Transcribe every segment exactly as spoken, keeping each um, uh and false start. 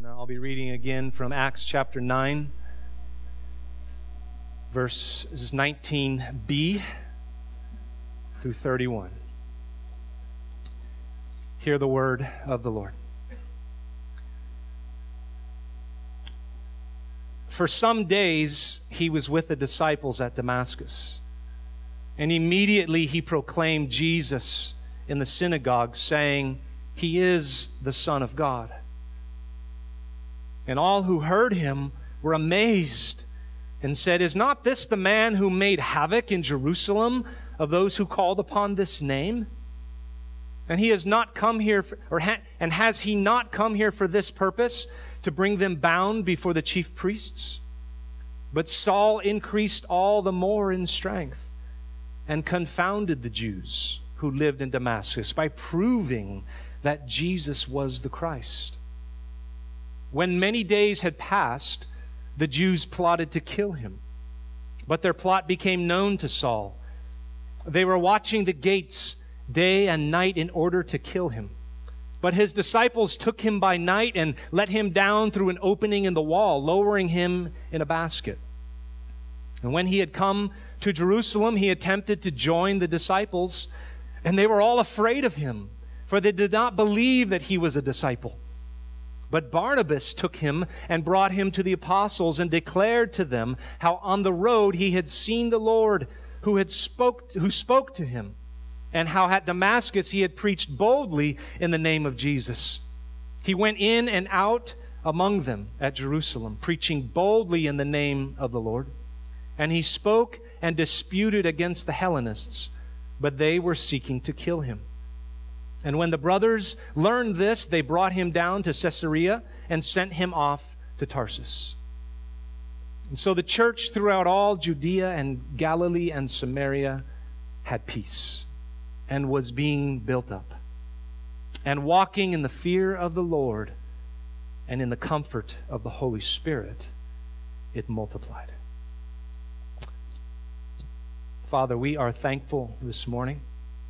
I'll be reading again from Acts chapter nine, verses nineteen b through thirty-one. Hear the word of the Lord. For some days he was with the disciples at Damascus, and immediately he proclaimed Jesus in the synagogue, saying, "He is the Son of God." And all who heard him were amazed and said, "Is not this the man who made havoc in Jerusalem of those who called upon this name? And he has not come here, for, or ha, and has he not come here for this purpose, to bring them bound before the chief priests?" But Saul increased all the more in strength and confounded the Jews who lived in Damascus by proving that Jesus was the Christ. When many days had passed, the Jews plotted to kill him, but their plot became known to Saul. They were watching the gates day and night in order to kill him. But his disciples took him by night and let him down through an opening in the wall, lowering him in a basket. And when he had come to Jerusalem, he attempted to join the disciples, and they were all afraid of him, for they did not believe that he was a disciple. But Barnabas took him and brought him to the apostles and declared to them how on the road he had seen the Lord who had spoke, who spoke to him, and how at Damascus he had preached boldly in the name of Jesus. He went in and out among them at Jerusalem, preaching boldly in the name of the Lord. And he spoke and disputed against the Hellenists, but they were seeking to kill him. And when the brothers learned this, they brought him down to Caesarea and sent him off to Tarsus. And so the church throughout all Judea and Galilee and Samaria had peace and was being built up, and walking in the fear of the Lord and in the comfort of the Holy Spirit, it multiplied. Father, we are thankful this morning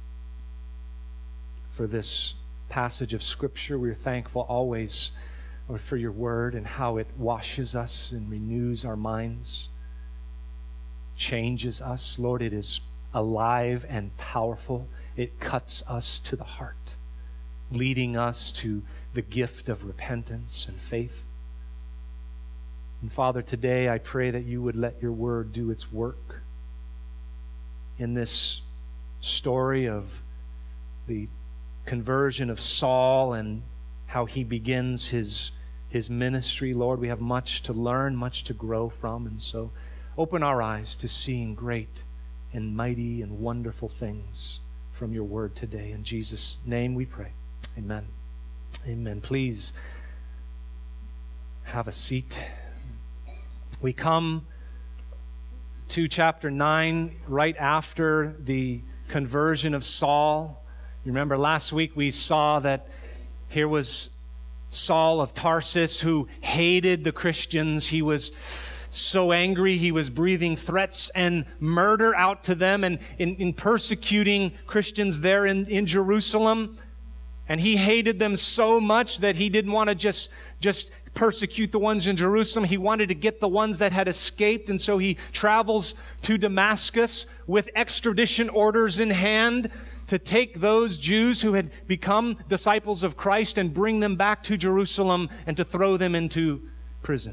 for this passage of Scripture. We're thankful always for your word and how it washes us and renews our minds, changes us. Lord, it is alive and powerful. It cuts us to the heart, leading us to the gift of repentance and faith. And Father, today I pray that you would let your word do its work in this story of the conversion of Saul and how he begins his, his ministry. Lord, we have much to learn, much to grow from, and so open our eyes to seeing great and mighty and wonderful things from your word today. In Jesus' name we pray. Amen. Amen. Please have a seat. We come to chapter nine right after the conversion of Saul. You remember last week we saw that here was Saul of Tarsus who hated the Christians. He was so angry, he was breathing threats and murder out to them and in, in persecuting Christians there in, in Jerusalem. And he hated them so much that he didn't want to just, just persecute the ones in Jerusalem. He wanted to get the ones that had escaped. And so he travels to Damascus with extradition orders in hand to take those Jews who had become disciples of Christ and bring them back to Jerusalem and to throw them into prison.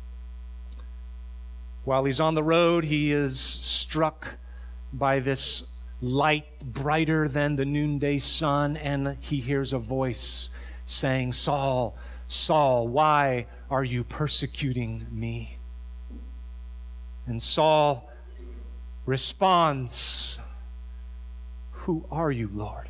While he's on the road, he is struck by this light brighter than the noonday sun, and he hears a voice saying, "Saul, Saul, why are you persecuting me?" And Saul responds, "Who are you, Lord?"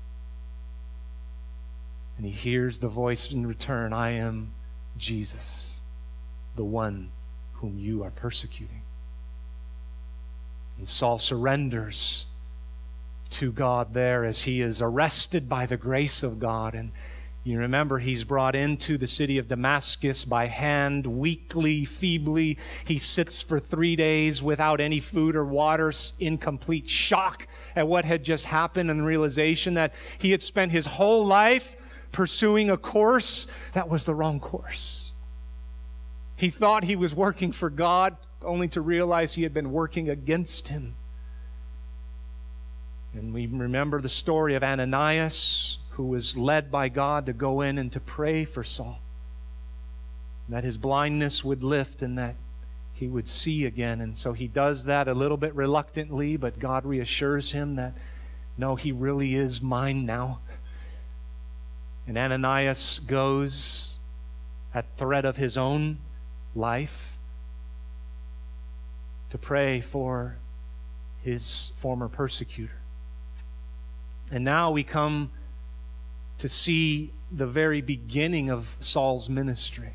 And he hears the voice in return, "I am Jesus, the one whom you are persecuting." And Saul surrenders to God there as he is arrested by the grace of God. And you remember he's brought into the city of Damascus by hand, weakly, feebly. He sits for three days without any food or water, in complete shock at what had just happened, and realization that he had spent his whole life pursuing a course that was the wrong course. He thought he was working for God, only to realize he had been working against him. And we remember the story of Ananias, who was led by God to go in and to pray for Saul, that his blindness would lift and that he would see again. And so he does that a little bit reluctantly, but God reassures him that, no, he really is mine now. And Ananias goes at threat of his own life to pray for his former persecutor. And now we come to see the very beginning of Saul's ministry.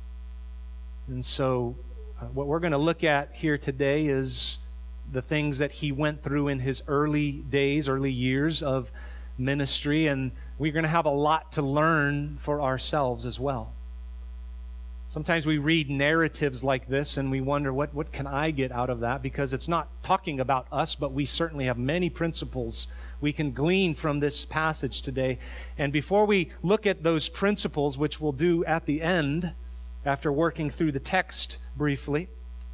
And so uh, what we're going to look at here today is the things that he went through in his early days, early years of ministry, and we're going to have a lot to learn for ourselves as well. Sometimes we read narratives like this and we wonder, what, what can I get out of that? Because it's not talking about us, but we certainly have many principles we can glean from this passage today. And before we look at those principles, which we'll do at the end, after working through the text briefly,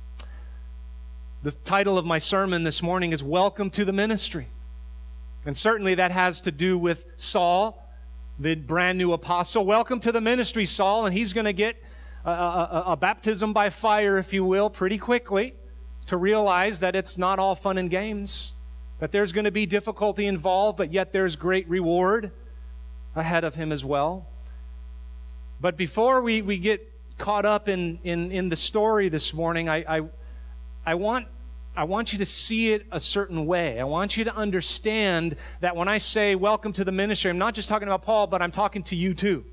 the title of my sermon this morning is Welcome to the Ministry. And certainly that has to do with Saul, the brand new apostle. Welcome to the ministry, Saul, and he's going to get A, a, a baptism by fire, if you will, pretty quickly to realize that it's not all fun and games, that there's going to be difficulty involved, but yet there's great reward ahead of him as well. But before we, we get caught up in, in, in the story this morning, I, I, I, want, I want you to see it a certain way. I want you to understand that when I say welcome to the ministry, I'm not just talking about Paul, but I'm talking to you too.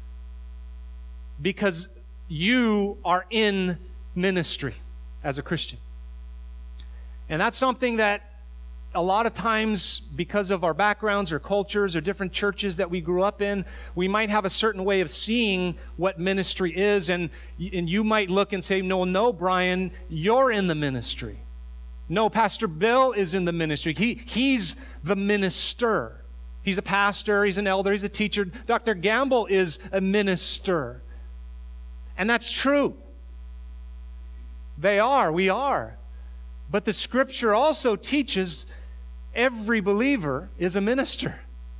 Because you are in ministry as a Christian. And that's something that a lot of times, because of our backgrounds or cultures or different churches that we grew up in, we might have a certain way of seeing what ministry is. And, and you might look and say, no, no, Brian, you're in the ministry. No, Pastor Bill is in the ministry. He, he's the minister. He's a pastor, he's an elder, he's a teacher. Doctor Gamble is a minister. And that's true. They are, we are. But the Scripture also teaches every believer is a minister.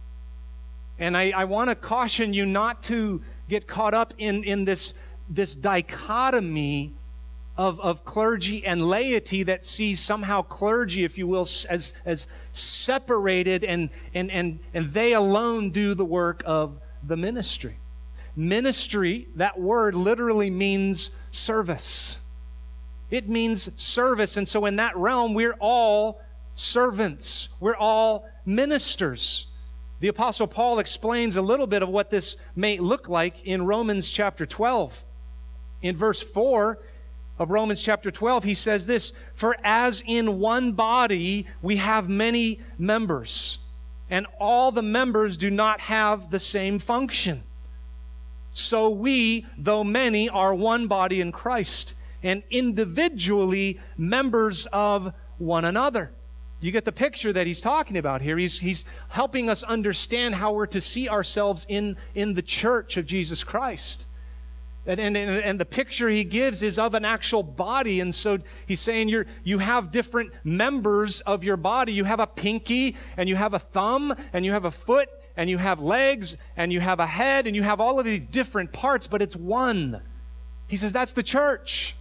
And I, I want to caution you not to get caught up in, in this, this dichotomy of, of clergy and laity that sees somehow clergy, if you will, as, as separated and, and, and, and they alone do the work of the ministry. Ministry, that word literally means service. It means service. And so in that realm, we're all servants. We're all ministers. The Apostle Paul explains a little bit of what this may look like in Romans chapter twelve. In verse four of Romans chapter twelve, he says this, "For as in one body we have many members, and all the members do not have the same function. So we, though many, are one body in Christ, and individually members of one another." You get the picture that he's talking about here. He's, he's helping us understand how we're to see ourselves in, in the church of Jesus Christ. And, and, and the picture he gives is of an actual body. And so he's saying you're, you have different members of your body. You have a pinky, and you have a thumb, and you have a foot, and you have legs, and you have a head, and you have all of these different parts, but it's one. He says that's the church.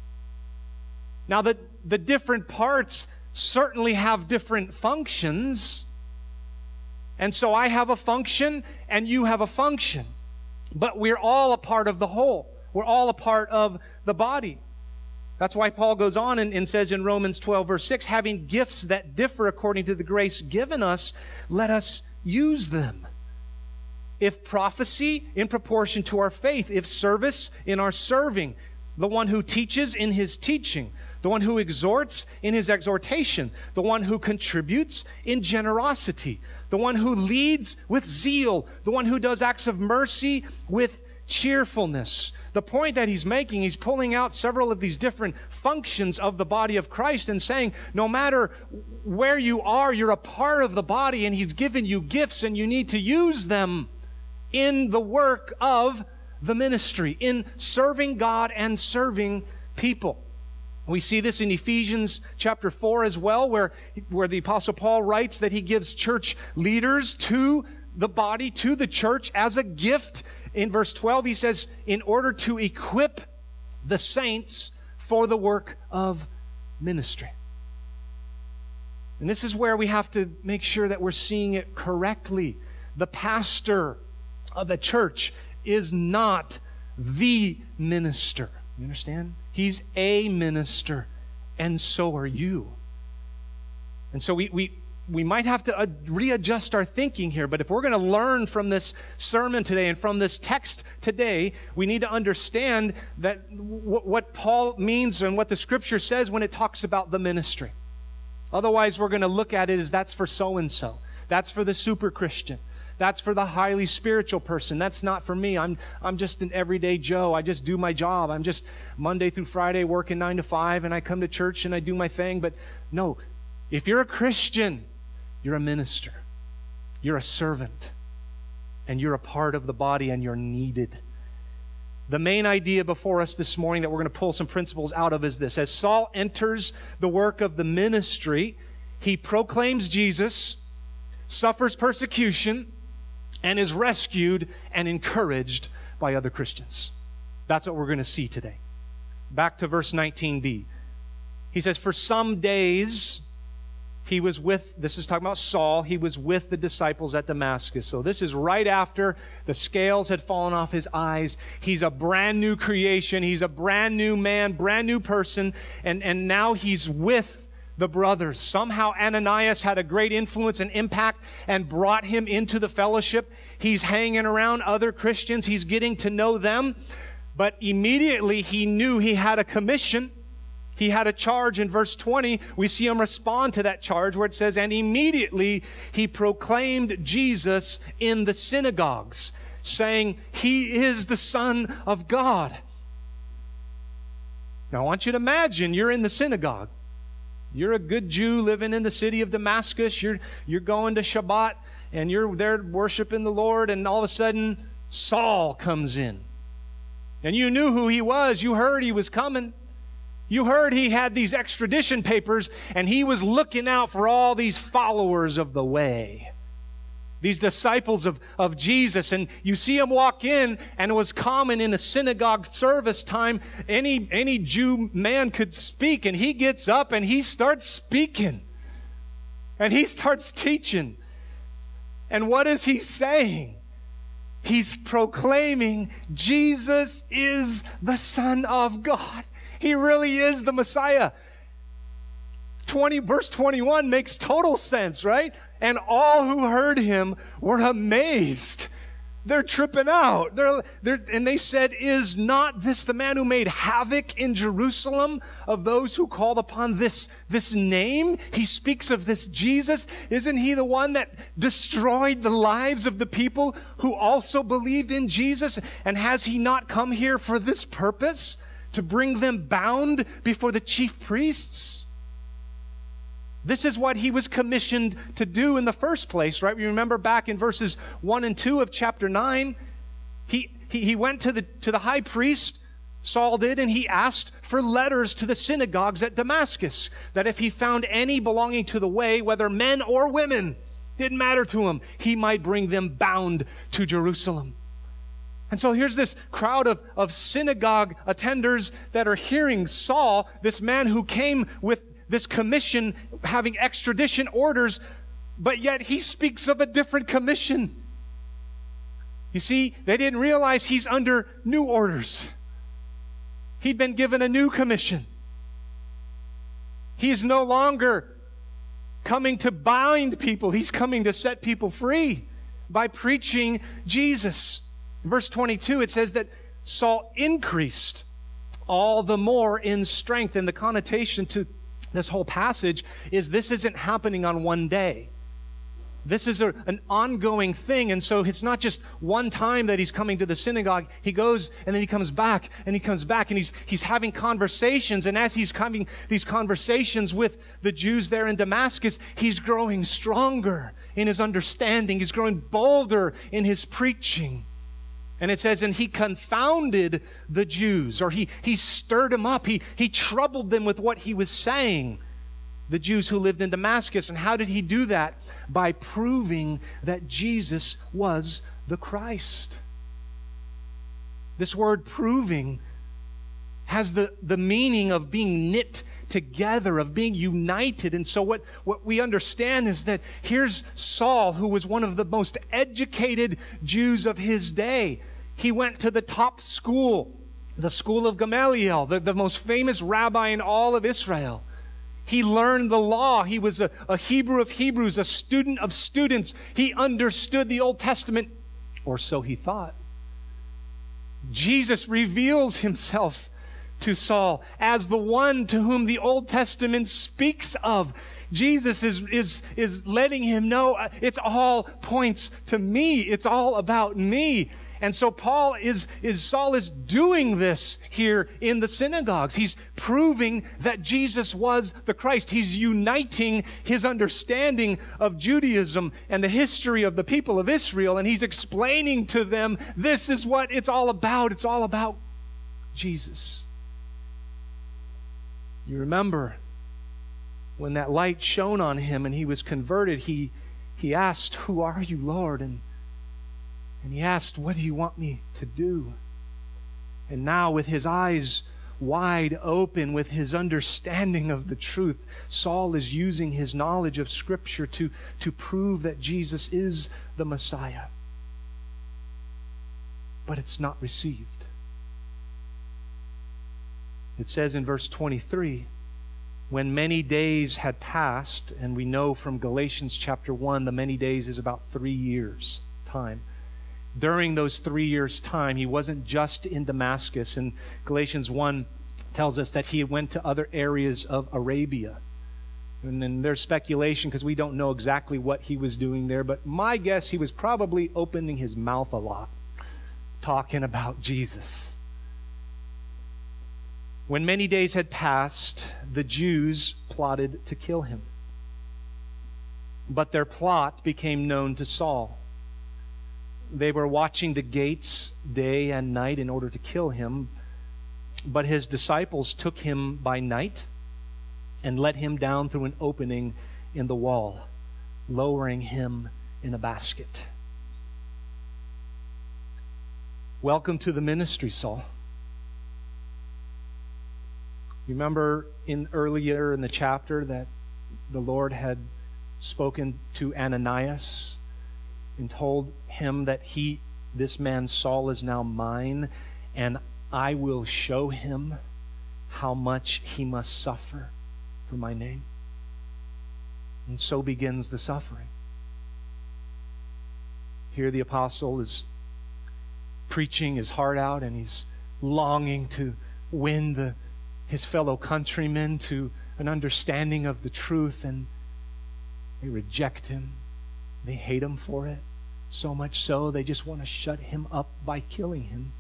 Now, the, the different parts certainly have different functions. And so I have a function, and you have a function. But we're all a part of the whole. We're all a part of the body. That's why Paul goes on and, and says in Romans twelve, verse six, "Having gifts that differ according to the grace given us, let us use them. If prophecy, in proportion to our faith. If service, in our serving. The one who teaches, in his teaching. The one who exhorts, in his exhortation. The one who contributes, in generosity. The one who leads, with zeal. The one who does acts of mercy, with cheerfulness." The point that he's making, he's pulling out several of these different functions of the body of Christ and saying, no matter where you are, you're a part of the body, and he's given you gifts and you need to use them in the work of the ministry, in serving God and serving people. We see this in Ephesians chapter four as well, where, where the Apostle Paul writes that he gives church leaders to the body, to the church as a gift. In verse twelve, he says, in order to equip the saints for the work of ministry. And this is where we have to make sure that we're seeing it correctly. The pastor of a church is not the minister. You understand? He's a minister, and so are you. And so we we we might have to uh, readjust our thinking here, but if we're going to learn from this sermon today and from this text today, we need to understand that w- what Paul means and what the Scripture says when it talks about the ministry. Otherwise, we're going to look at it as that's for so-and-so. That's for the super Christian. That's for the highly spiritual person. That's not for me. I'm I'm just an everyday Joe. I just do my job. I'm just Monday through Friday working nine to five, and I come to church and I do my thing. But no, if you're a Christian, you're a minister. You're a servant. And you're a part of the body, and you're needed. The main idea before us this morning that we're going to pull some principles out of is this. As Saul enters the work of the ministry, he proclaims Jesus, suffers persecution, and is rescued and encouraged by other Christians. That's what we're going to see today. Back to verse nineteen b. He says, for some days he was with, this is talking about Saul, he was with the disciples at Damascus. So this is right after the scales had fallen off his eyes. He's a brand new creation. He's a brand new man, brand new person. And, and now he's with the brothers. Somehow Ananias had a great influence and impact and brought him into the fellowship. He's hanging around other Christians. He's getting to know them. But immediately he knew he had a commission. He had a charge. In verse twenty, we see him respond to that charge where it says, and immediately he proclaimed Jesus in the synagogues, saying, he is the Son of God. Now I want you to imagine you're in the synagogue. You're a good Jew living in the city of Damascus. You're, you're going to Shabbat, and you're there worshiping the Lord, and all of a sudden, Saul comes in. And you knew who he was. You heard he was coming. You heard he had these extradition papers, and he was looking out for all these followers of the way. These disciples of, of Jesus. And you see him walk in, and it was common in a synagogue service time, any, any Jew man could speak, and he gets up and he starts speaking. And he starts teaching. And what is he saying? He's proclaiming Jesus is the Son of God. He really is the Messiah. twenty, verse twenty-one makes total sense, right? And all who heard him were amazed. They're tripping out. They're, they're, and they said, is not this the man who made havoc in Jerusalem of those who called upon this, this name? He speaks of this Jesus. Isn't he the one that destroyed the lives of the people who also believed in Jesus? And has he not come here for this purpose? To bring them bound before the chief priests? This is what he was commissioned to do in the first place, right? You remember back in verses one and two of chapter nine, he, he, he went to the, to the high priest, Saul did, and he asked for letters to the synagogues at Damascus, that if he found any belonging to the way, whether men or women, didn't matter to him, he might bring them bound to Jerusalem. And so here's this crowd of, of synagogue attenders that are hearing Saul, this man who came with this commission, having extradition orders, but yet he speaks of a different commission. You see, they didn't realize he's under new orders. He'd been given a new commission. He is no longer coming to bind people. He's coming to set people free by preaching Jesus. In verse twenty-two, it says that Saul increased all the more in strength. And the connotation to this whole passage is this isn't happening on one day. This is a, an ongoing thing. And so it's not just one time that he's coming to the synagogue. He goes and then he comes back and he comes back and he's, he's having conversations. And as he's having these conversations with the Jews there in Damascus, he's growing stronger in his understanding. He's growing bolder in his preaching. And it says, and he confounded the Jews, or he, he stirred them up. He, he troubled them with what he was saying, the Jews who lived in Damascus. And how did he do that? By proving that Jesus was the Christ. This word proving has the, the meaning of being knit together, of being united. And so what, what we understand is that here's Saul, who was one of the most educated Jews of his day. He went to the top school, the school of Gamaliel, the, the most famous rabbi in all of Israel. He learned the law. He was a, a Hebrew of Hebrews, a student of students. He understood the Old Testament, or so he thought. Jesus reveals himself to Saul as the one to whom the Old Testament speaks of. Jesus is, is, is letting him know it's all points to me. It's all about me. And so Paul is, is, Saul is doing this here in the synagogues. He's proving that Jesus was the Christ. He's uniting his understanding of Judaism and the history of the people of Israel. And he's explaining to them, this is what it's all about. It's all about Jesus. You remember when that light shone on him and he was converted, he, he asked, who are you, Lord? And And he asked, what do you want me to do? And now with his eyes wide open, with his understanding of the truth, Saul is using his knowledge of Scripture to, to prove that Jesus is the Messiah. But it's not received. It says in verse twenty-three, when many days had passed, and we know from Galatians chapter one, the many days is about three years' time. During those three years' time, he wasn't just in Damascus. And Galatians one tells us that he went to other areas of Arabia. And then there's speculation because we don't know exactly what he was doing there. But my guess, he was probably opening his mouth a lot, talking about Jesus. When many days had passed, the Jews plotted to kill him. But their plot became known to Saul. They were watching the gates day and night in order to kill him. But his disciples took him by night and let him down through an opening in the wall, lowering him in a basket. Welcome to the ministry, Saul. Remember in earlier in the chapter that the Lord had spoken to Ananias and told him that he, this man Saul, is now mine, and I will show him how much he must suffer for my name. And so begins the suffering. Here the apostle is preaching his heart out, and he's longing to win the, his fellow countrymen to an understanding of the truth, and they reject him. They hate him for it. So much so, they just want to shut him up by killing him.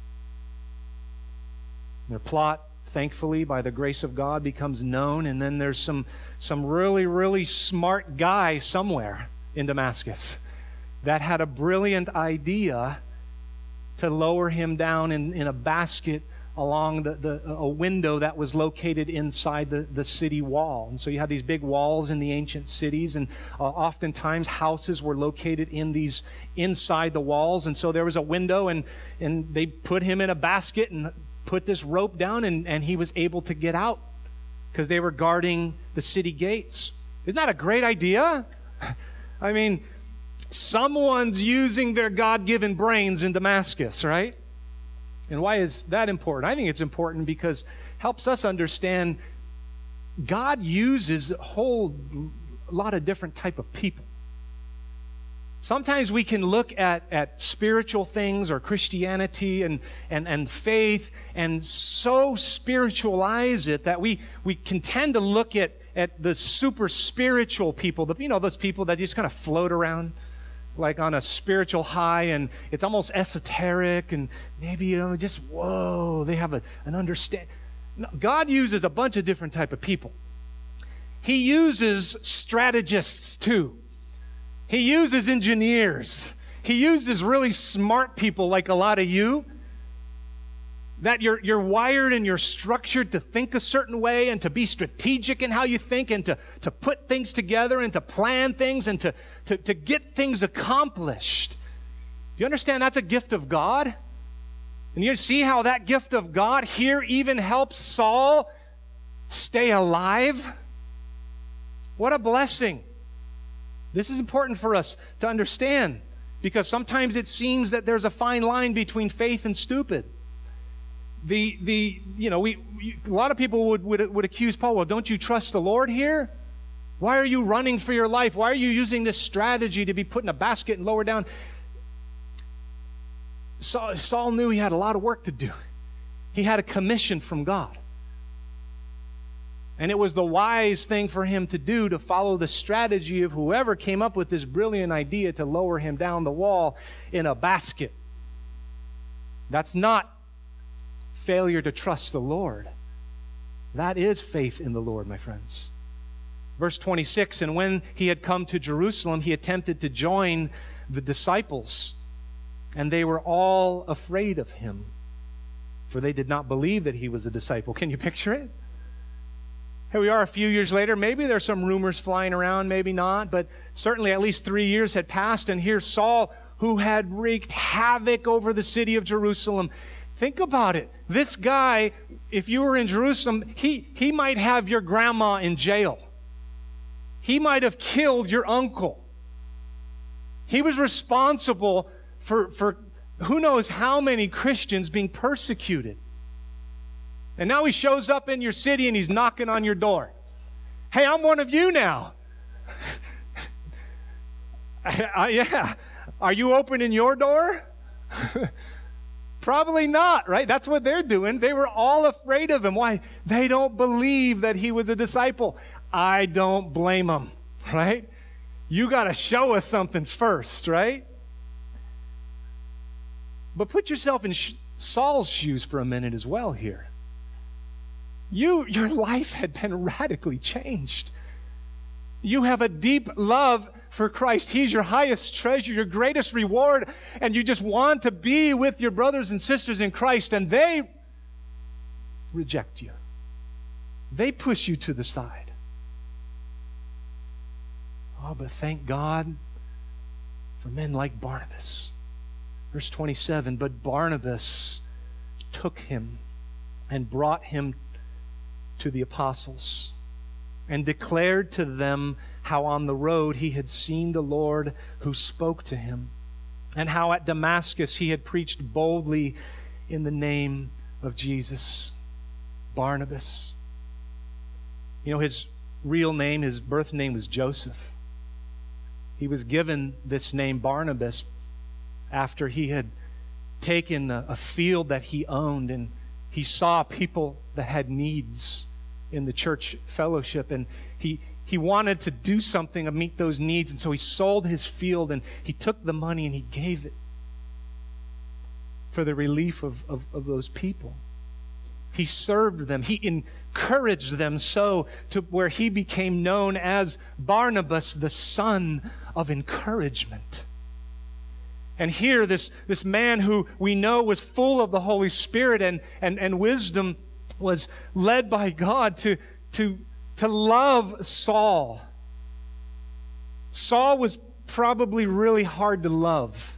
Their plot, thankfully, by the grace of God, becomes known, and then there's some, some really, really smart guy somewhere in Damascus that had a brilliant idea to lower him down in, in a basket along the, the a window that was located inside the, the city wall. And so you had these big walls in the ancient cities, and uh, oftentimes houses were located in these inside the walls. And so there was a window, and, and they put him in a basket and put this rope down, and, and he was able to get out because they were guarding the city gates. Isn't that a great idea? I mean, someone's using their God-given brains in Damascus, right? And why is that important? I think it's important because it helps us understand God uses a whole lot of different type of people. Sometimes we can look at, at spiritual things or Christianity and, and, and faith and so spiritualize it that we, we can tend to look at, at the super spiritual people, the, you know, those people that just kind of float around like on a spiritual high, and it's almost esoteric, and maybe, you know, just, whoa, they have a, an understanding. No, God uses a bunch of different type of people. He uses strategists too. He uses engineers. He uses really smart people like a lot of you, that you're, you're wired and you're structured to think a certain way and to be strategic in how you think and to, to put things together and to plan things and to, to, to get things accomplished. Do you understand that's a gift of God? And you see how that gift of God here even helps Saul stay alive? What a blessing. This is important for us to understand, because sometimes it seems that there's a fine line between faith and stupid. The, the you know, we, we a lot of people would, would, would accuse Paul, well, don't you trust the Lord here? Why are you running for your life? Why are you using this strategy to be put in a basket and lowered down? Saul, Saul knew he had a lot of work to do. He had a commission from God. And it was the wise thing for him to do to follow the strategy of whoever came up with this brilliant idea to lower him down the wall in a basket. That's not failure to trust the Lord. That is faith in the Lord, my friends. Verse twenty-six, and when he had come to Jerusalem, he attempted to join the disciples, and they were all afraid of him, for they did not believe that he was a disciple. Can you picture it? Here we are a few years later. Maybe there's some rumors flying around, maybe not, but certainly at least three years had passed, and here's Saul, who had wreaked havoc over the city of Jerusalem. Think about it. This guy, if you were in Jerusalem, he, he might have your grandma in jail. He might have killed your uncle. He was responsible for, for who knows how many Christians being persecuted. And now he shows up in your city and he's knocking on your door. Hey, I'm one of you now. I, I, yeah. Are you opening your door? Probably not, right? That's what they're doing. They were all afraid of him. Why? They don't believe that he was a disciple. I don't blame them, right? You got to show us something first, right? But put yourself in sh- Saul's shoes for a minute as well here. You, your life had been radically changed. You have a deep love for Christ. He's your highest treasure, your greatest reward, and you just want to be with your brothers and sisters in Christ, and they reject you. They push you to the side. Oh, but thank God for men like Barnabas. Verse twenty-seven, but Barnabas took him and brought him to the apostles and declared to them how on the road he had seen the Lord who spoke to him, and how at Damascus he had preached boldly in the name of Jesus. Barnabas. You know, his real name, his birth name was Joseph. He was given this name Barnabas after he had taken a, a field that he owned, and he saw people that had needs in the church fellowship, and he he wanted to do something to meet those needs, and so he sold his field and he took the money and he gave it for the relief of, of, of those people. He served them. He encouraged them so to where he became known as Barnabas, the son of encouragement. And here, this, this man who we know was full of the Holy Spirit and, and, and wisdom was led by God to, to, to love Saul. Saul was probably really hard to love.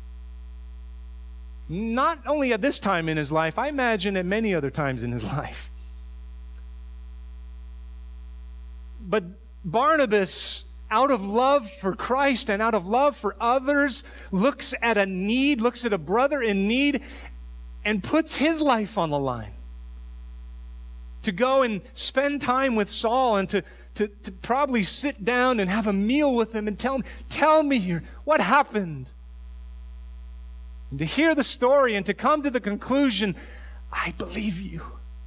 Not only at this time in his life, I imagine at many other times in his life. But Barnabas, out of love for Christ and out of love for others, looks at a need, looks at a brother in need, and puts his life on the line to go and spend time with Saul and to, to, to probably sit down and have a meal with him and tell him, tell me here, what happened? And to hear the story and to come to the conclusion, I believe you.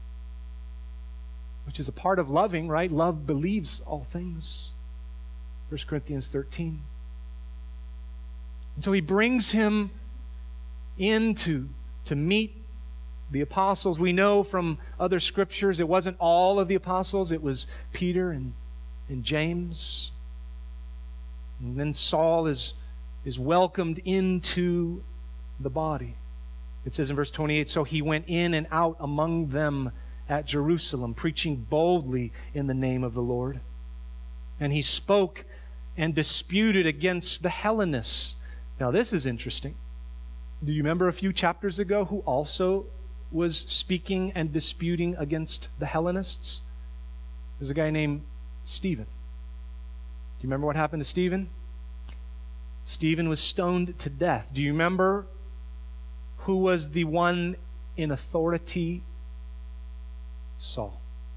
Which is a part of loving, right? Love believes all things. First Corinthians thirteen. And so he brings him in to, to meet the apostles. We know from other scriptures it wasn't all of the apostles. It was Peter and, and James. And then Saul is, is welcomed into the body. It says in verse twenty-eight, so he went in and out among them at Jerusalem, preaching boldly in the name of the Lord. And he spoke and disputed against the Hellenists. Now this is interesting. Do you remember a few chapters ago who also was speaking and disputing against the Hellenists? There's a guy named Stephen. Do you remember what happened to Stephen? Stephen was stoned to death. Do you remember who was the one in authority? Saul.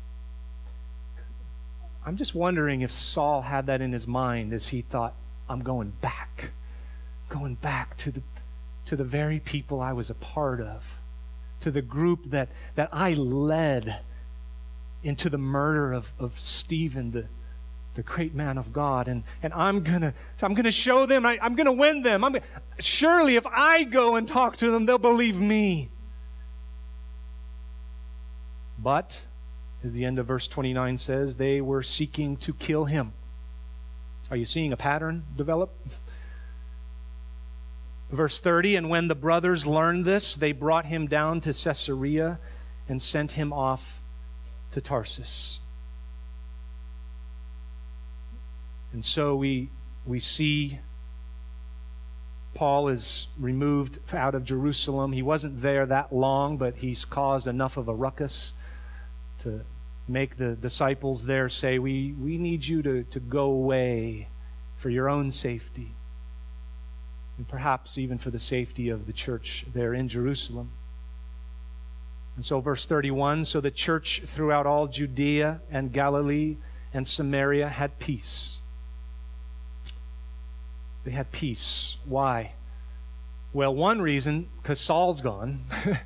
I'm just wondering if Saul had that in his mind as he thought, I'm going back, going back to the to the very people I was a part of, to the group that, that I led into the murder of, of Stephen, the, the great man of God. And, and I'm gonna I'm gonna show them, I, I'm gonna win them. I'm, surely if I go and talk to them, they'll believe me. But, as the end of verse twenty-nine says, they were seeking to kill him. Are you seeing a pattern develop? Verse thirty, and when the brothers learned this, they brought him down to Caesarea and sent him off to Tarsus. And so we, we see Paul is removed out of Jerusalem. He wasn't there that long, but he's caused enough of a ruckus to make the disciples there say, we, we need you to, to go away for your own safety, and perhaps even for the safety of the church there in Jerusalem. And so verse thirty-one, so the church throughout all Judea and Galilee and Samaria had peace. They had peace. Why? Well, one reason, because Saul's gone.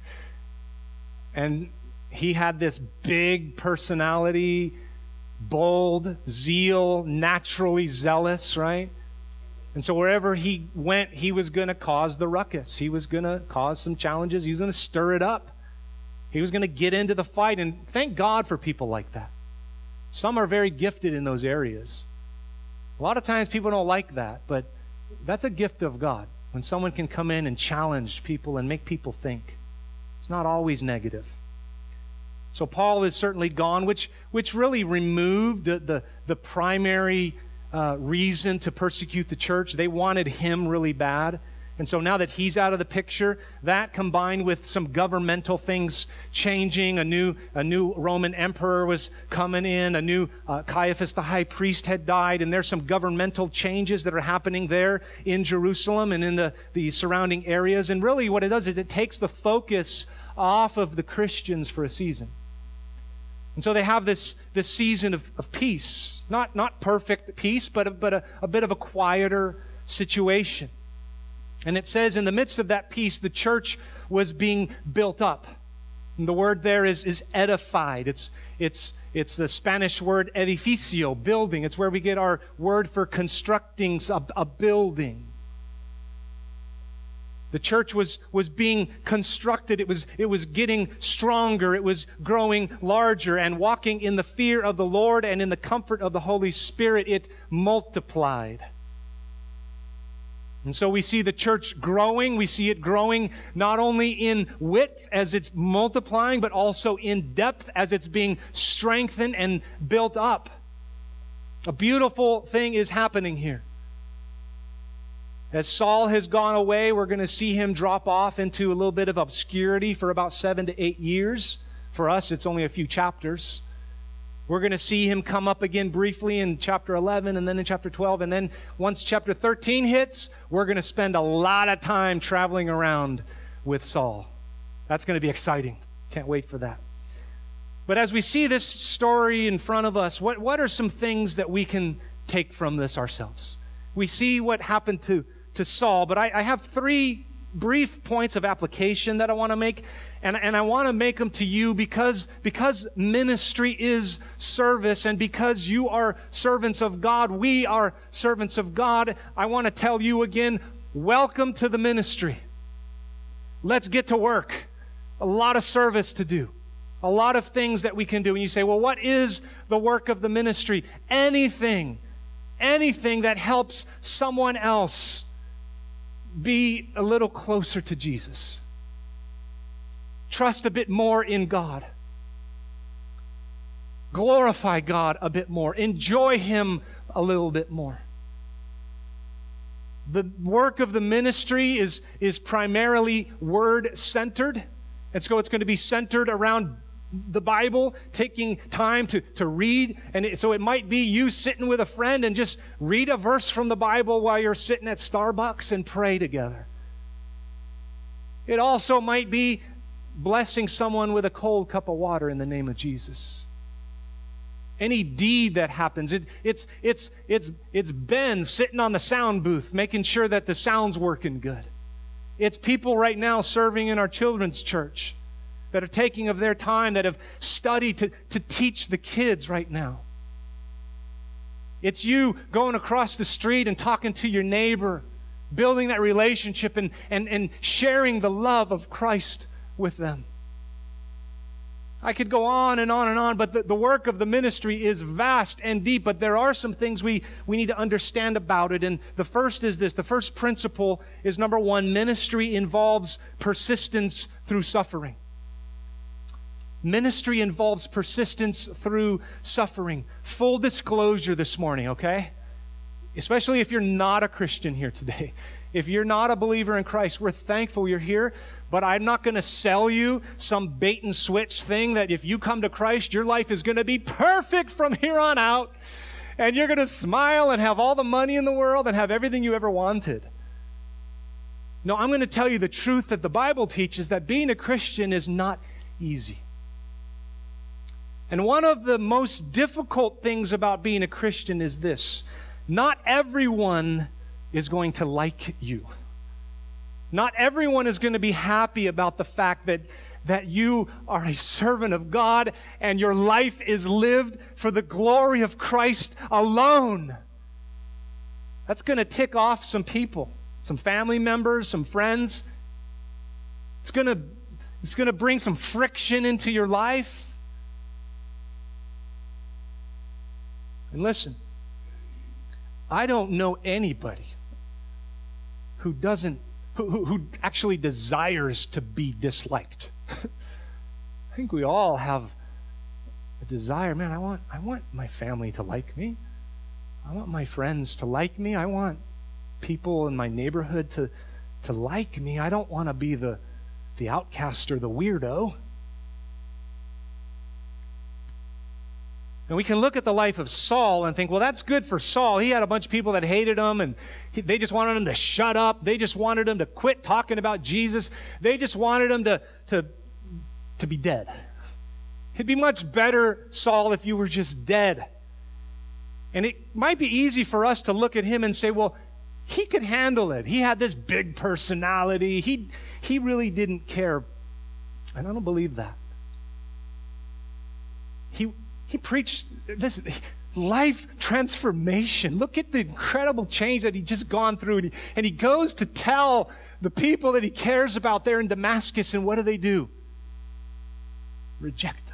And he had this big personality, bold, zeal, naturally zealous, right? And so wherever he went, he was going to cause the ruckus. He was going to cause some challenges. He was going to stir it up. He was going to get into the fight. And thank God for people like that. Some are very gifted in those areas. A lot of times people don't like that, but that's a gift of God. When someone can come in and challenge people and make people think. It's not always negative. So Paul is certainly gone, which which really removed the, the, the primary uh, reason to persecute the church. They wanted him really bad. And so now that he's out of the picture, that combined with some governmental things changing, a new a new Roman emperor was coming in, a new uh, Caiaphas the high priest had died, and there's some governmental changes that are happening there in Jerusalem and in the, the surrounding areas. And really what it does is it takes the focus off of the Christians for a season. And so they have this, this season of, of peace. Not, not perfect peace, but, a, but a, a bit of a quieter situation. And it says in the midst of that peace, the church was being built up. And the word there is, is edified. It's, it's, it's the Spanish word edificio, building. It's where we get our word for constructing a, a building. The church was, was being constructed. It was, it was getting stronger. It was growing larger, and walking in the fear of the Lord and in the comfort of the Holy Spirit, it multiplied. And so we see the church growing. We see it growing not only in width as it's multiplying, but also in depth as it's being strengthened and built up. A beautiful thing is happening here. As Saul has gone away, we're going to see him drop off into a little bit of obscurity for about seven to eight years. For us, it's only a few chapters. We're going to see him come up again briefly in chapter eleven and then in chapter twelve. And then once chapter thirteen hits, we're going to spend a lot of time traveling around with Saul. That's going to be exciting. Can't wait for that. But as we see this story in front of us, what, what are some things that we can take from this ourselves? We see what happened to, to Saul, but I, I have three brief points of application that I want to make, and, and I want to make them to you because, because ministry is service, and because you are servants of God, we are servants of God. I want to tell you again, welcome to the ministry. Let's get to work. A lot of service to do. A lot of things that we can do. And you say, well, what is the work of the ministry? Anything, anything that helps someone else be a little closer to Jesus. Trust a bit more in God. Glorify God a bit more. Enjoy Him a little bit more. The work of the ministry is, is primarily word-centered. And so it's going to be centered around the Bible, taking time to, to read. And it, so it might be you sitting with a friend and just read a verse from the Bible while you're sitting at Starbucks and pray together. It also might be blessing someone with a cold cup of water in the name of Jesus. Any deed that happens, it, it's, it's, it's, it's Ben sitting on the sound booth, making sure that the sound's working good. It's people right now serving in our children's church that are taking of their time, that have studied to, to teach the kids right now. It's you going across the street and talking to your neighbor, building that relationship and, and, and sharing the love of Christ with them. I could go on and on and on, but the, the work of the ministry is vast and deep, but there are some things we, we need to understand about it. And the first is this. The first principle is, number one, ministry involves persistence through suffering. Ministry involves persistence through suffering. Full disclosure this morning, okay? Especially if you're not a Christian here today. If you're not a believer in Christ, we're thankful you're here, but I'm not going to sell you some bait and switch thing that if you come to Christ, your life is going to be perfect from here on out, and you're going to smile and have all the money in the world and have everything you ever wanted. No, I'm going to tell you the truth that the Bible teaches, that being a Christian is not easy. And one of the most difficult things about being a Christian is this: not everyone is going to like you. Not everyone is going to be happy about the fact that, that you are a servant of God and your life is lived for the glory of Christ alone. That's going to tick off some people, some family members, some friends. It's going to, it's going to bring some friction into your life. And listen, I don't know anybody who doesn't, who, who actually desires to be disliked. I think we all have a desire. Man, I want, I want my family to like me. I want my friends to like me. I want people in my neighborhood to, to like me. I don't want to be the, the outcast or the weirdo. And we can look at the life of Saul and think, well, that's good for Saul. He had a bunch of people that hated him, and he, they just wanted him to shut up. They just wanted him to quit talking about Jesus. They just wanted him to, to, to be dead. It'd be much better, Saul, if you were just dead. And it might be easy for us to look at him and say, well, he could handle it. He had this big personality. He, he really didn't care. And I don't believe that. He... He preached this life transformation. Look at the incredible change that he just gone through. And he, and he goes to tell the people that he cares about there in Damascus, and what do they do? Reject him.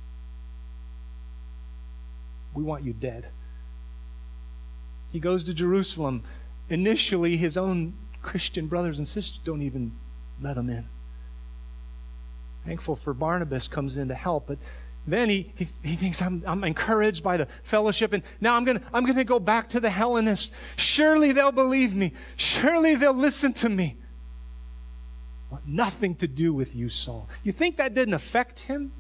We want you dead. He goes to Jerusalem. Initially, his own Christian brothers and sisters don't even let him in. Thankful for Barnabas comes in to help, but then he, he, he thinks, I'm, I'm encouraged by the fellowship, and now I'm going to I'm gonna go back to the Hellenists. Surely they'll believe me. Surely they'll listen to me. I want nothing to do with you, Saul. You think that didn't affect him?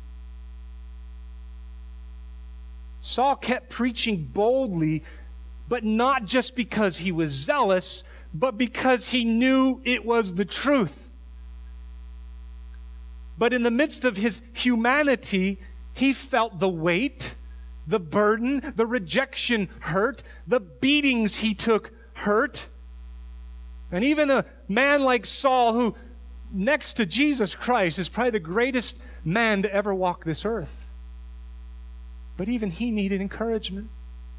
Saul kept preaching boldly, but not just because he was zealous, but because he knew it was the truth. But in the midst of his humanity, He felt the weight, the burden, the rejection hurt, the beatings he took hurt. And even a man like Saul, who next to Jesus Christ is probably the greatest man to ever walk this earth. But even he needed encouragement.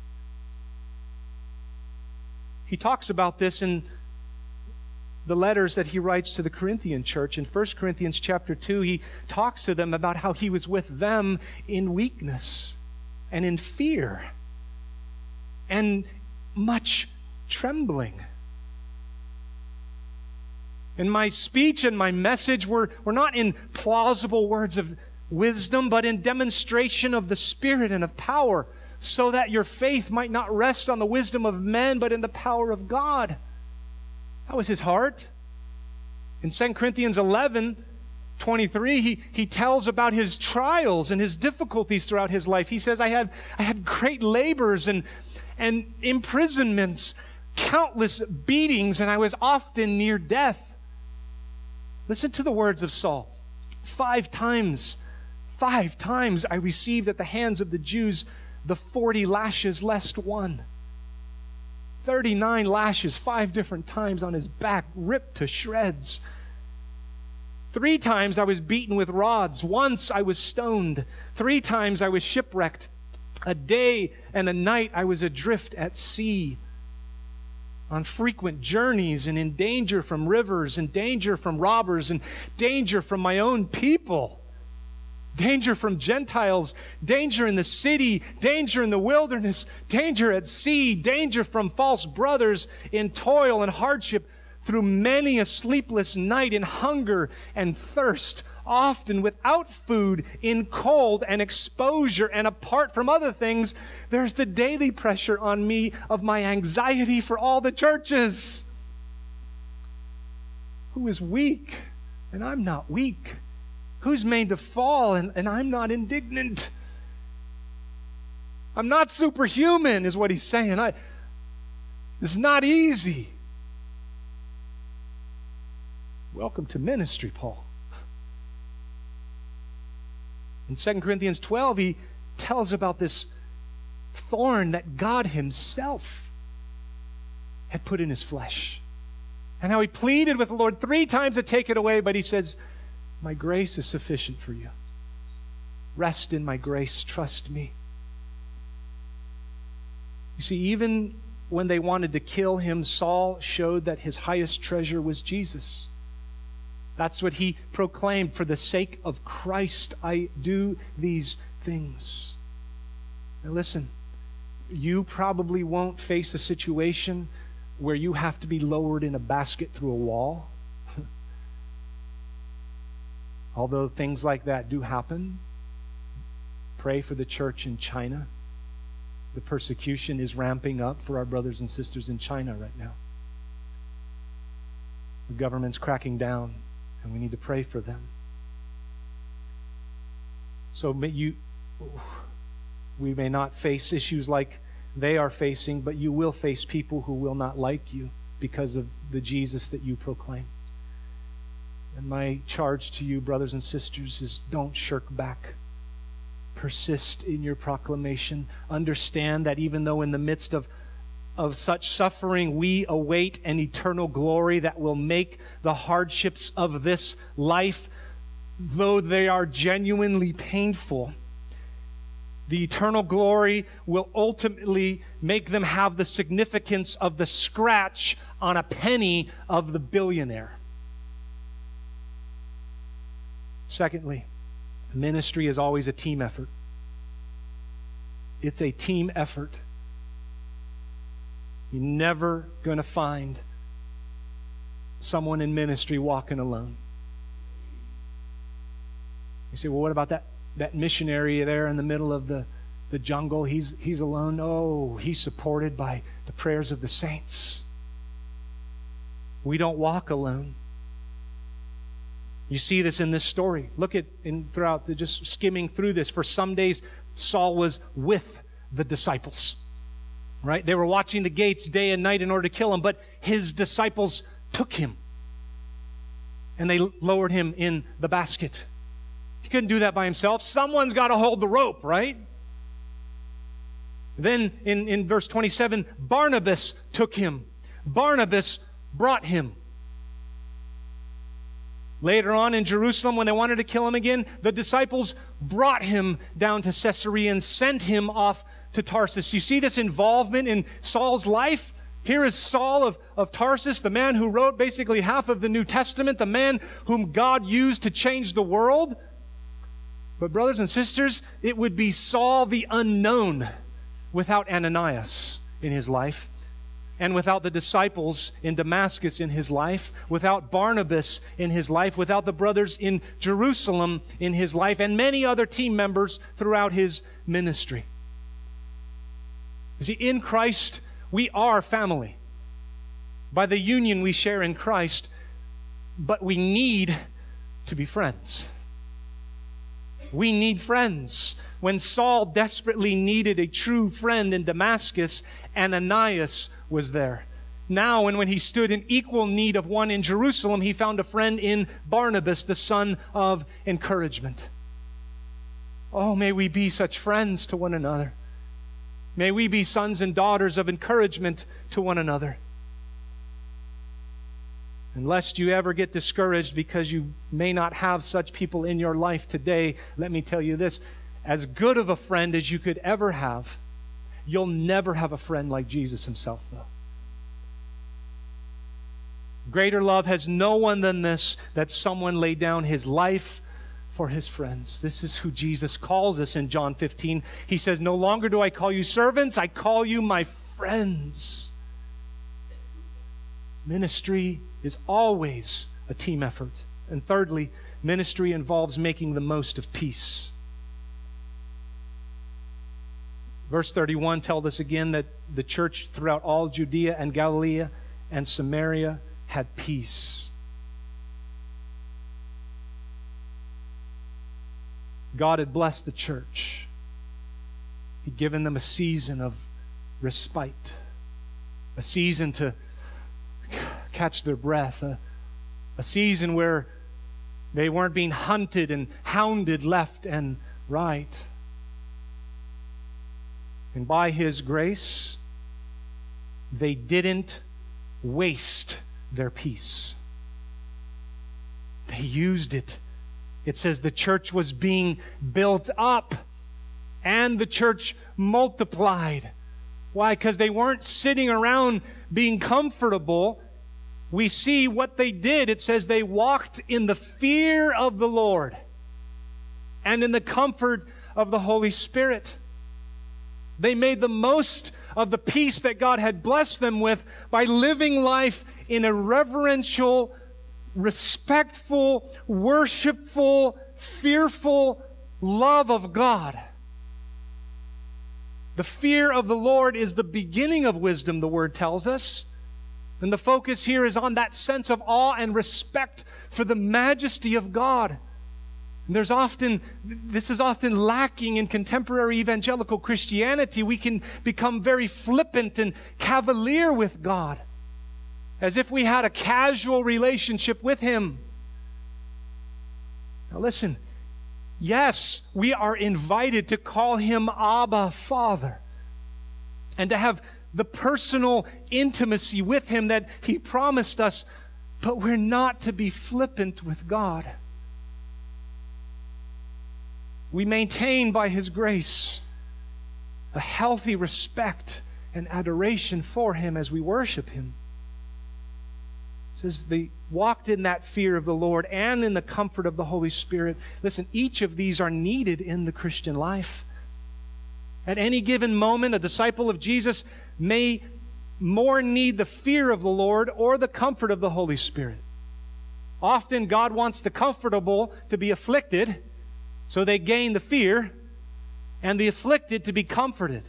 He talks about this in the letters that he writes to the Corinthian church. In First Corinthians chapter two, he talks to them about how he was with them in weakness and in fear and much trembling. And my speech and my message were, were not in plausible words of wisdom, but in demonstration of the Spirit and of power, so that your faith might not rest on the wisdom of men, but in the power of God. That was his heart. In Second Corinthians eleven, twenty-three, he, he tells about his trials and his difficulties throughout his life. He says, I had, I had great labors and, and imprisonments, countless beatings, and I was often near death. Listen to the words of Saul. Five times, five times I received at the hands of the Jews the forty lashes less one. thirty-nine lashes, five different times on his back, ripped to shreds. Three times I was beaten with rods. Once I was stoned. Three times I was shipwrecked. A day and a night I was adrift at sea, on frequent journeys, and in danger from rivers, and danger from robbers, and danger from my own people. Danger from Gentiles, danger in the city, danger in the wilderness, danger at sea, danger from false brothers, in toil and hardship, through many a sleepless night, in hunger and thirst, often without food, in cold and exposure. And apart from other things, there's the daily pressure on me of my anxiety for all the churches. Who is weak, and I'm not weak? Who's made to fall, and, and I'm not indignant? I'm not superhuman, is what he's saying. I, it's not easy. Welcome to ministry, Paul. In Second Corinthians twelve, he tells about this thorn that God himself had put in his flesh, and how he pleaded with the Lord three times to take it away, but he says, my grace is sufficient for you. Rest in my grace. Trust me. You see, even when they wanted to kill him, Saul showed that his highest treasure was Jesus. That's what he proclaimed. For the sake of Christ, I do these things. Now listen, you probably won't face a situation where you have to be lowered in a basket through a wall. Although things like that do happen. Pray for the church in China. The persecution is ramping up for our brothers and sisters in China right now. The government's cracking down, and we need to pray for them. So may you, we may not face issues like they are facing, but you will face people who will not like you because of the Jesus that you proclaim. And my charge to you, brothers and sisters, is don't shirk back. Persist in your proclamation. Understand that even though in the midst of, of such suffering, we await an eternal glory that will make the hardships of this life, though they are genuinely painful, the eternal glory will ultimately make them have the significance of the scratch on a penny of the billionaire. Secondly, ministry is always a team effort. It's a team effort. You're never going to find someone in ministry walking alone. You say, well, what about that, that missionary there in the middle of the, the jungle? He's, he's alone. No, he's supported by the prayers of the saints. We don't walk alone. You see this in this story. Look at in throughout the just skimming through this. For some days, Saul was with the disciples. Right? They were watching the gates day and night in order to kill him, but his disciples took him and they lowered him in the basket. He couldn't do that by himself. Someone's got to hold the rope, right? Then in, in verse twenty-seven, Barnabas took him. Barnabas brought him. Later on in Jerusalem, when they wanted to kill him again, the disciples brought him down to Caesarea and sent him off to Tarsus. You see this involvement in Saul's life? Here is Saul of, of Tarsus, the man who wrote basically half of the New Testament, the man whom God used to change the world. But brothers and sisters, it would be Saul the unknown without Ananias in his life, and without the disciples in Damascus in his life, without Barnabas in his life, without the brothers in Jerusalem in his life, and many other team members throughout his ministry. You see, in Christ, we are family. By the union we share in Christ, but we need to be friends. We need friends. When Saul desperately needed a true friend in Damascus, Ananias was there. Now, and when he stood in equal need of one in Jerusalem, he found a friend in Barnabas, the son of encouragement. Oh, may we be such friends to one another. May we be sons and daughters of encouragement to one another. And lest you ever get discouraged because you may not have such people in your life today, let me tell you this. As good of a friend as you could ever have, you'll never have a friend like Jesus himself, though. Greater love has no one than this, that someone lay down his life for his friends. This is who Jesus calls us in John fifteen. He says, "No longer do I call you servants, I call you my friends." Ministry is always a team effort. And thirdly, ministry involves making the most of peace. Verse thirty-one tells us again that the church throughout all Judea and Galilee and Samaria had peace. God had blessed the church. He'd given them a season of respite, a season to catch their breath, a, a season where they weren't being hunted and hounded left and right. And by His grace, they didn't waste their peace. They used it. It says the church was being built up and the church multiplied. Why? Because they weren't sitting around being comfortable. We see what they did. It says they walked in the fear of the Lord and in the comfort of the Holy Spirit. They made the most of the peace that God had blessed them with by living life in a reverential, respectful, worshipful, fearful love of God. The fear of the Lord is the beginning of wisdom, the Word tells us. And the focus here is on that sense of awe and respect for the majesty of God. And there's often, this is often lacking in contemporary evangelical Christianity. We can become very flippant and cavalier with God, as if we had a casual relationship with Him. Now listen, yes, we are invited to call Him Abba, Father, and to have the personal intimacy with Him that He promised us, but we're not to be flippant with God. We maintain by His grace a healthy respect and adoration for Him as we worship Him. It says they walked in that fear of the Lord and in the comfort of the Holy Spirit. Listen, each of these are needed in the Christian life. At any given moment, a disciple of Jesus may more need the fear of the Lord or the comfort of the Holy Spirit. Often God wants the comfortable to be afflicted, so they gain the fear, and the afflicted to be comforted.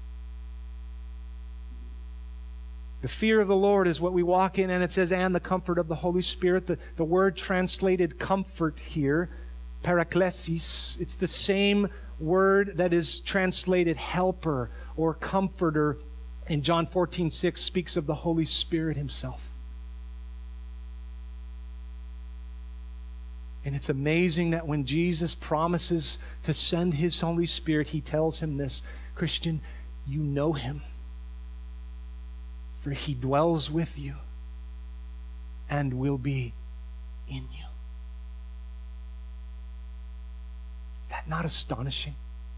The fear of the Lord is what we walk in, and it says, and the comfort of the Holy Spirit. The, the word translated comfort here, paraklesis, it's the same word that is translated helper or comforter in John fourteen six, speaks of the Holy Spirit Himself. And it's amazing that when Jesus promises to send his Holy Spirit, he tells him this, Christian, you know him, for he dwells with you and will be in you. Is that not astonishing?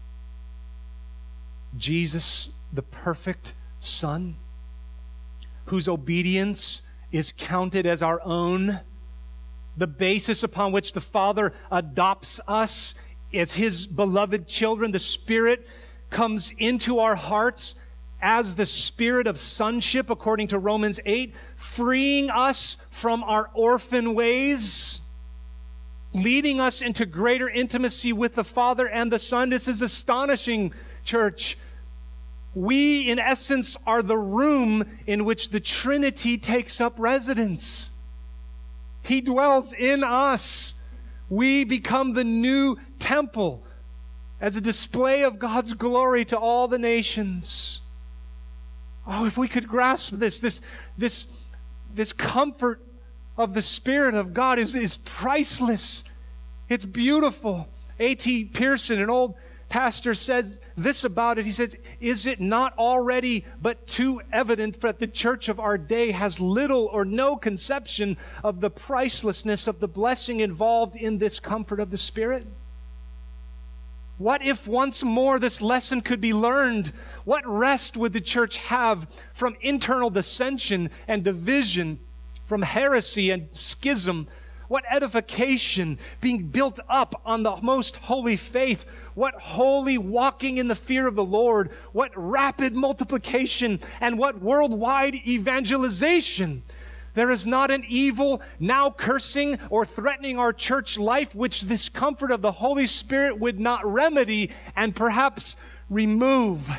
Jesus, the perfect Son, whose obedience is counted as our own, the basis upon which the Father adopts us as his beloved children. The Spirit comes into our hearts as the spirit of sonship, according to Romans eight, freeing us from our orphan ways, leading us into greater intimacy with the Father and the Son. This is astonishing, church. We, in essence, are the room in which the Trinity takes up residence. He dwells in us. We become the new temple as a display of God's glory to all the nations. Oh, if we could grasp this, this, this, this comfort of the Spirit of God is, is priceless. It's beautiful. A T Pearson, an old pastor, says this about it. He says, is it not already but too evident that the church of our day has little or no conception of the pricelessness of the blessing involved in this comfort of the Spirit? What if once more this lesson could be learned? What rest would the church have from internal dissension and division, from heresy and schism? What edification, being built up on the most holy faith. What holy walking in the fear of the Lord. What rapid multiplication and what worldwide evangelization. There is not an evil now cursing or threatening our church life which this comfort of the Holy Spirit would not remedy and perhaps remove.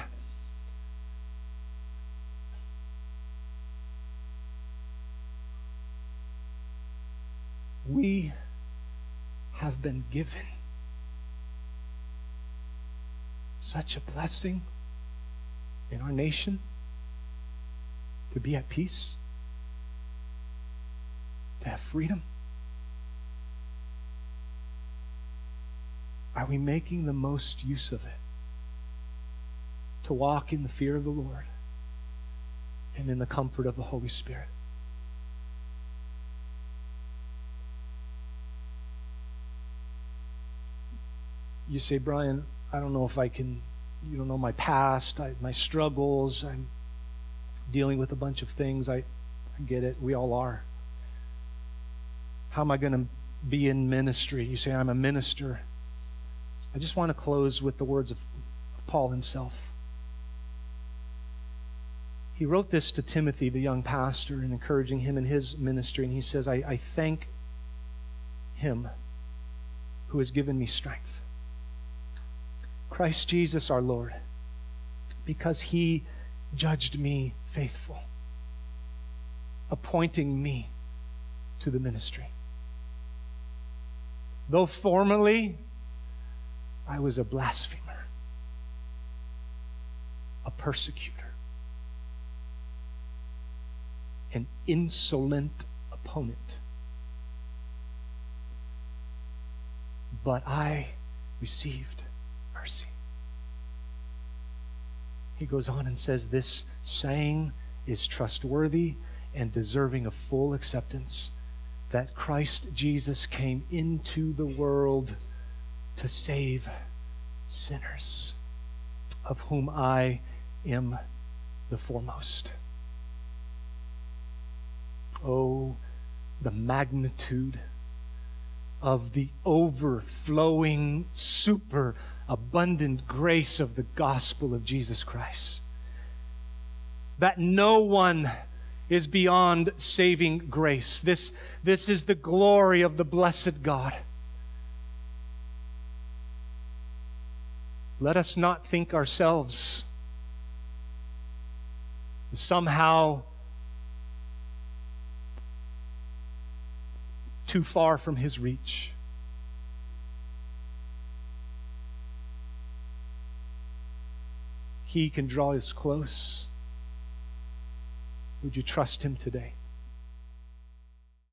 We have been given such a blessing in our nation to be at peace, to have freedom. Are we making the most use of it? To walk in the fear of the Lord and in the comfort of the Holy Spirit. You say, Brian, I don't know if I can, you don't know my past, I, my struggles, I'm dealing with a bunch of things. I, I get it, we all are. How am I going to be in ministry? You say, I'm a minister. I just want to close with the words of, of Paul himself. He wrote this to Timothy, the young pastor, and encouraging him in his ministry. And he says, I, I thank him who has given me strength, Christ Jesus our Lord, because he judged me faithful, appointing me to the ministry. Though formerly I was a blasphemer, a persecutor, an insolent opponent, but I received mercy. He goes on and says, this saying is trustworthy and deserving of full acceptance, that Christ Jesus came into the world to save sinners, of whom I am the foremost. Oh, the magnitude of the overflowing, super abundant grace of the gospel of Jesus Christ. That no one is beyond saving grace. This, this is the glory of the blessed God. Let us not think ourselves somehow too far from his reach. He can draw us close. Would you trust him today?